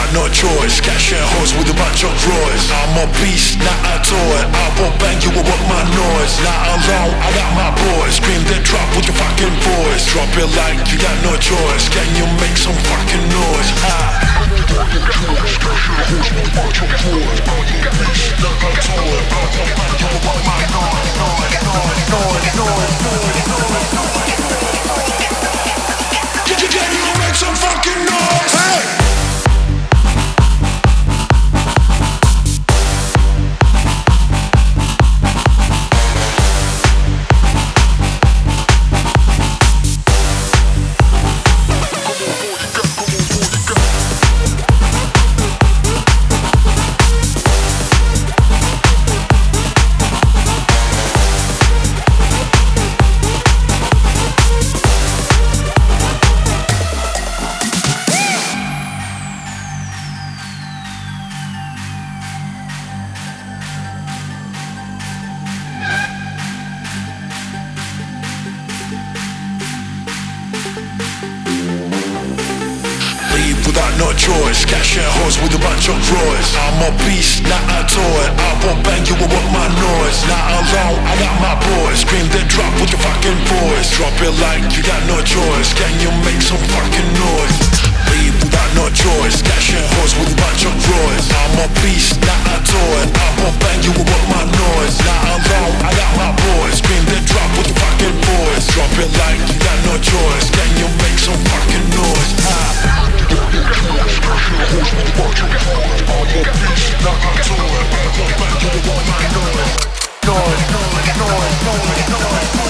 without no choice. Cash and hoes with a bunch of drawers. I'm a beast, not a toy. I won't bang you with my noise. Not alone, I got my boys. Scream then drop with your fucking voice. Drop it like you got no choice. Can you make some fucking noise? Can you make some fucking noise? Hey! Without no choice, cash and hoes with a bunch of drawers. I'm a beast, not a toy. I won't bang you with my noise. Not alone, I got my boys. Scream then drop with your fucking voice. Drop it like you got no choice. Can you make some fucking noise? Leave without no choice, cash and hoes with a bunch of drawers. I'm a beast, not a toy. I won't bang you with my noise. Not alone, I got my boys. Scream then drop with your fucking voice. Drop it like you got no choice. Can you make some fucking noise? Noise.